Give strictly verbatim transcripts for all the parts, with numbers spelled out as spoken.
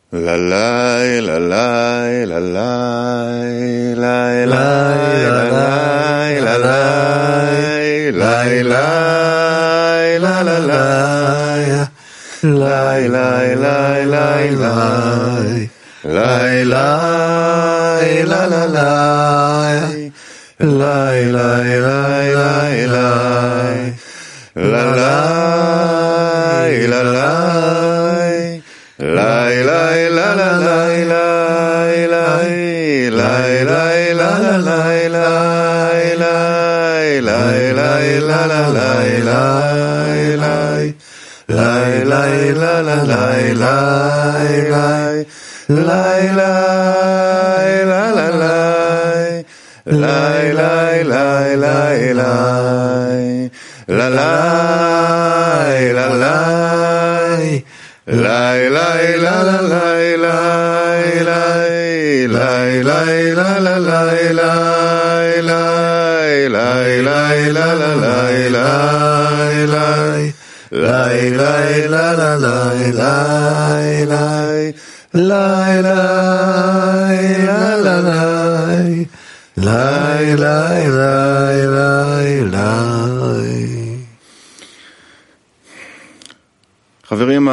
La la la la la la la la la la la la la la la la La la la la la La la la la la La la la la la La la la la La la la la la La la la la la La la la la la La la la la la la La la la la la La la la la la La la la la La la la la la La la la la la La la la la la La la la la la la La la la la La la la Хаверим,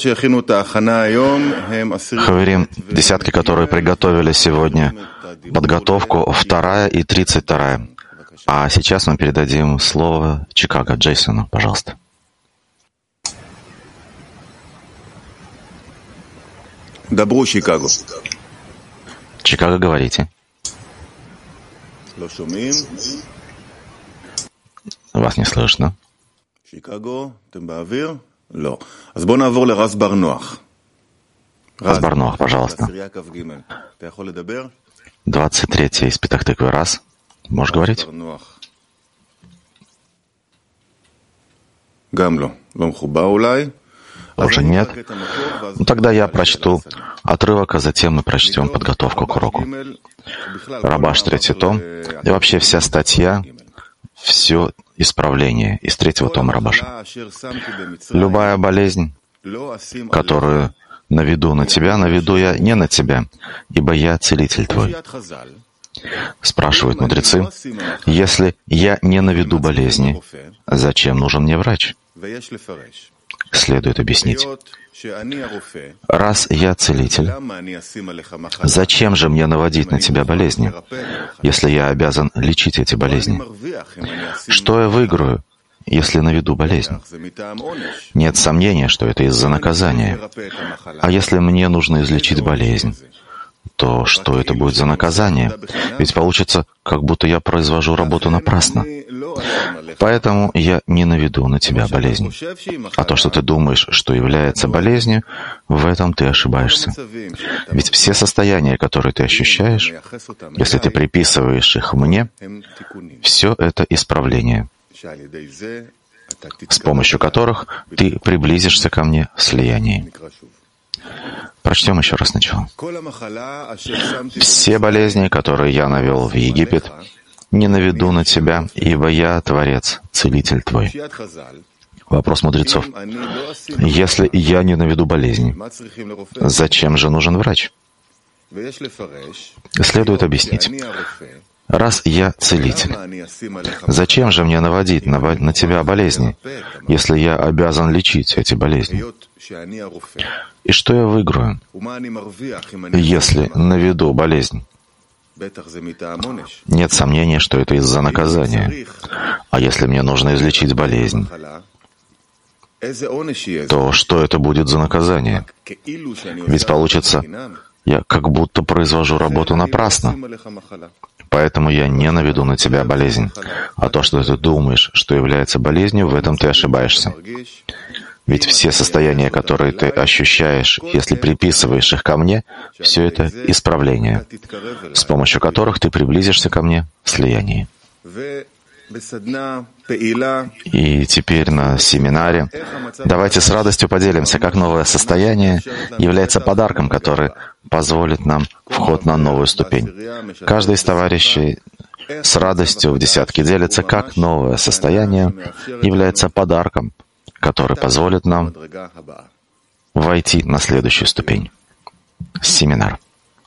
десятки, которые приготовили сегодня подготовку, вторая и тридцать вторая. А сейчас мы передадим слово Чикаго Джейсону, пожалуйста. Добро, Чикаго. Чикаго, говорите. Вас не слышно. Чикаго, ты баавир? Ло. אז בוא נעבור לרז בר נוח. Раз бар Ноах, пожалуйста. двадцать третий из Петах-Тыквы. Раз. Можешь говорить? Уже нет. Ну, тогда я прочту отрывок, а затем мы прочтем подготовку к уроку. Рабаш, третий том. И вообще вся статья, все исправление из третьего тома Рабаша. Любая болезнь, которую наведу на тебя, наведу я не на тебя, ибо я целитель твой. Спрашивают мудрецы, если я не наведу болезни, зачем нужен мне врач? Следует объяснить. Раз я целитель, зачем же мне наводить на тебя болезни, если я обязан лечить эти болезни? Что я выиграю, если наведу болезнь? Нет сомнения, что это из-за наказания. А если мне нужно излечить болезнь, то что это будет за наказание? Ведь получится, как будто я произвожу работу напрасно. Поэтому я не наведу на тебя болезнь. А то, что ты думаешь, что является болезнью, в этом ты ошибаешься. Ведь все состояния, которые ты ощущаешь, если ты приписываешь их мне, все это исправление, с помощью которых ты приблизишься ко мне в слиянии. Прочтем еще раз сначала. Все болезни, которые я навел в Египет, не наведу на тебя, ибо я Творец, Целитель твой. Вопрос мудрецов. Если я не наведу болезни, зачем же нужен врач? Следует объяснить. Раз я целитель, зачем же мне наводить на, на тебя болезни, если я обязан лечить эти болезни? И что я выиграю, если наведу болезнь? Нет сомнения, что это из-за наказания. А если мне нужно излечить болезнь, то что это будет за наказание? Ведь получится, я как будто произвожу работу напрасно. Поэтому я не наведу на тебя болезнь. А то, что ты думаешь, что является болезнью, в этом ты ошибаешься. Ведь все состояния, которые ты ощущаешь, если приписываешь их ко мне, все это исправления, с помощью которых ты приблизишься ко мне в слиянии. И теперь на семинаре давайте с радостью поделимся, как новое состояние является подарком, который позволит нам вход на новую ступень. Каждый из товарищей с радостью в десятке делится, как новое состояние является подарком, который позволит нам войти на следующую ступень. семинар.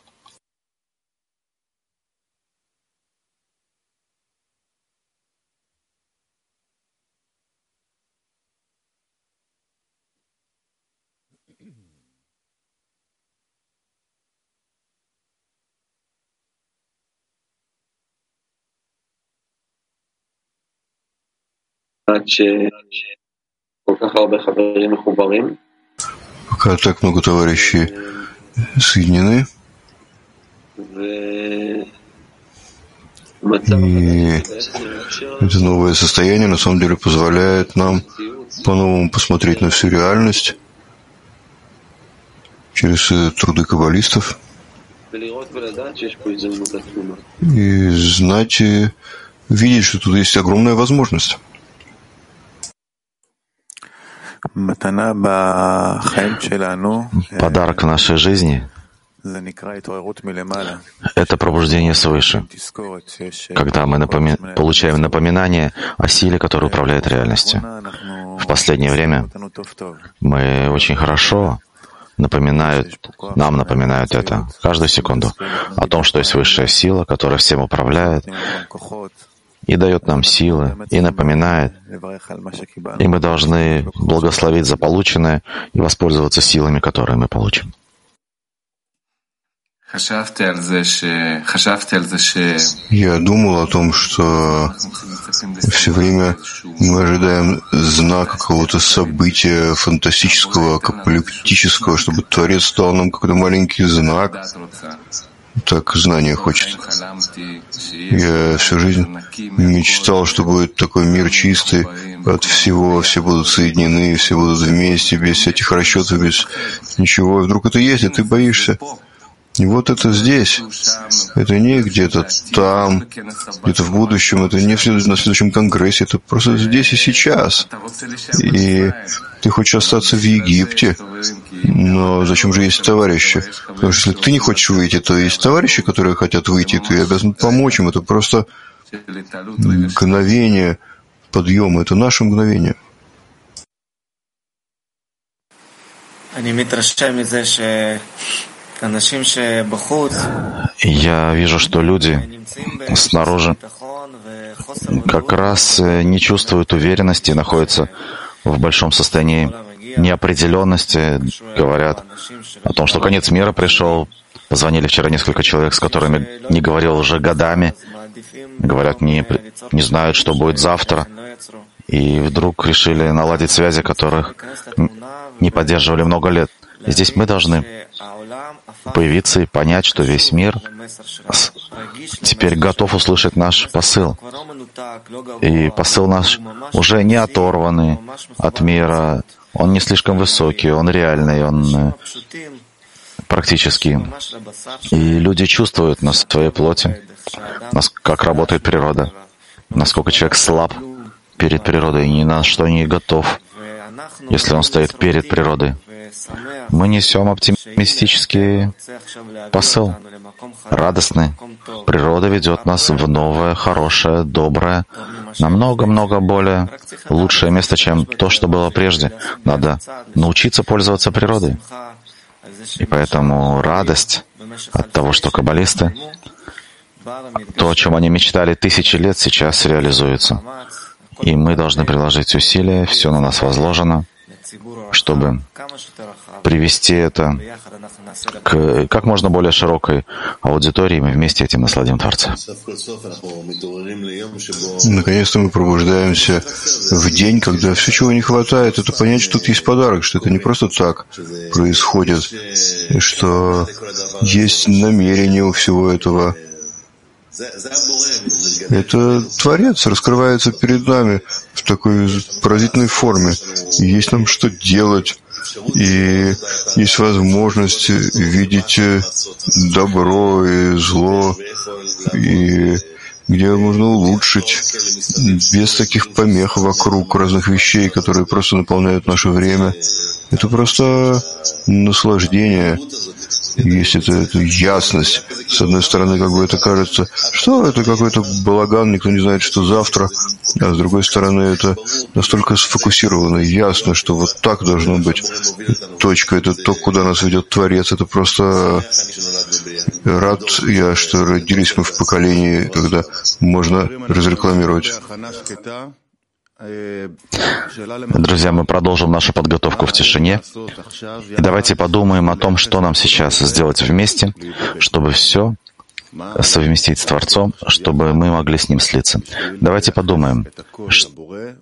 Пока так много товарищей соединены, и это новое состояние на самом деле позволяет нам по-новому посмотреть на всю реальность через труды каббалистов и знать и видеть, что тут есть огромная возможность. Подарок в нашей жизни — это пробуждение свыше, когда мы напоми... получаем напоминание о силе, которая управляет реальностью. В последнее время мы очень хорошо напоминают, нам напоминают это каждую секунду о том, что есть высшая сила, которая всем управляет и дает нам силы, и напоминает, и мы должны благословить за полученное и воспользоваться силами, которые мы получим. Я думал о том, что все время мы ожидаем знака какого-то события фантастического, апокалиптического, чтобы Творец дал нам какой-то маленький знак. Так знание хочет. Я всю жизнь мечтал, что будет такой мир чистый от всего, все будут соединены, все будут вместе, без всяких расчетов, без ничего. И вдруг это есть, и ты боишься. И вот это здесь. Это не где-то там, где-то в будущем, это не в след... на следующем конгрессе, это просто здесь и сейчас. И ты хочешь остаться в Египте, но зачем же есть товарищи? Потому что если ты не хочешь выйти, то есть товарищи, которые хотят выйти, ты обязан помочь им. Это просто мгновение подъема, это наше мгновение. Я вижу, что люди снаружи как раз не чувствуют уверенности, находятся в большом состоянии неопределенности, говорят о том, что конец мира пришел. Позвонили вчера несколько человек, с которыми не говорил уже годами. Говорят, не, не знают, что будет завтра. И вдруг решили наладить связи, которых не поддерживали много лет. И здесь мы должны появиться и понять, что весь мир теперь готов услышать наш посыл. И посыл наш уже не оторванный от мира, он не слишком высокий, он реальный, он практический. И люди чувствуют на своей плоти, как работает природа, насколько человек слаб перед природой и ни на что не готов, если он стоит перед природой. Мы несем оптимистический посыл, радостный. Природа ведет нас в новое, хорошее, доброе, намного-много более лучшее место, чем то, что было прежде. Надо научиться пользоваться природой. И поэтому радость от того, что каббалисты, то, о чем они мечтали тысячи лет, сейчас реализуется. И мы должны приложить усилия, все на нас возложено, чтобы привести это к как можно более широкой аудитории, мы вместе этим насладим Творца. Наконец-то мы пробуждаемся в день, когда все, чего не хватает, это понять, что тут есть подарок, что это не просто так происходит, что есть намерение у всего этого. Это Творец раскрывается перед нами в такой поразительной форме. Есть нам что делать, и есть возможность видеть добро и зло, и где можно улучшить, без таких помех вокруг разных вещей, которые просто наполняют наше время. Это просто наслаждение. Есть эта, эта ясность, С одной стороны, как бы это кажется, что это какой-то балаган, никто не знает, что завтра, а с другой стороны, это настолько сфокусировано, ясно, что вот так должно быть. Точка — это то, куда нас ведет Творец. Это просто рад я, что родились мы в поколении, когда можно разрекламировать. Друзья, мы продолжим нашу подготовку в тишине. И давайте подумаем о том, что нам сейчас сделать вместе, чтобы все совместить с Творцом, чтобы мы могли с Ним слиться. Давайте подумаем, что...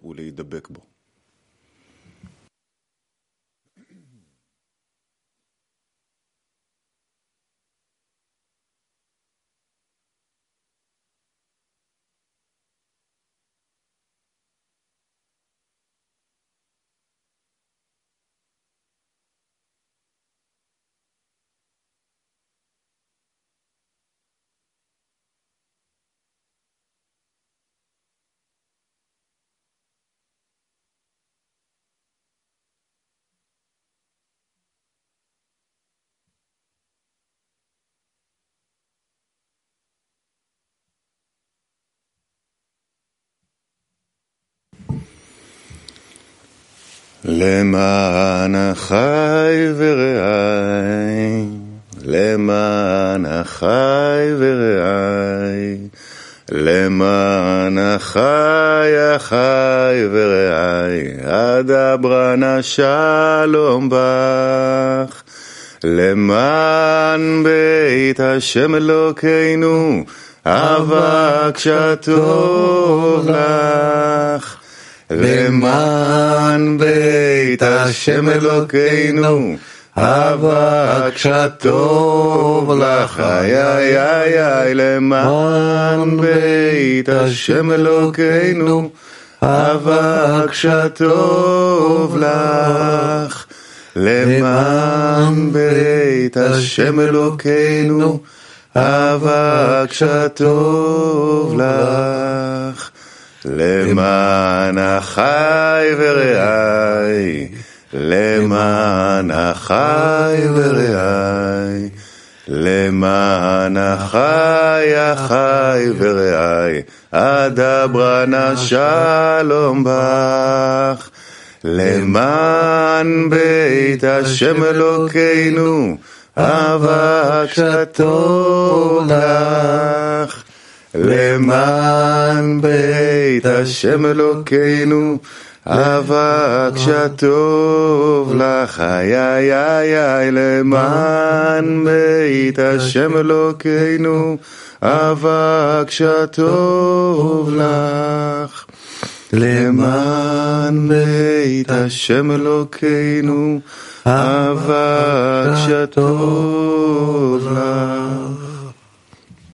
למען החי ורעי, למען החי ורעי, למען החי החי ורעי, אדברה נא שלום בך, למען בית השם אלוקינו, אבקשה טוב לך. למען בית השם אלוקינו, אבקשה טוב לך. איי איי איי איי, למען בית השם אלוקינו, אבקשה טוב לך. למען בית השם אלוקינו, אבקשה טוב לך. למען החי ורעי, למען החי ורעי, למען החי החי ורעי, אדברה נא שלום בך. למען בית השם אלוקינו, אבקשה טוב לך. למען בית השם אלוקינו, אבקשה טוב לך. איי איי איי איי, למען בית השם אלוקינו, אבקשה טוב לך. למען בית השם אלוקינו, אבקשה טוב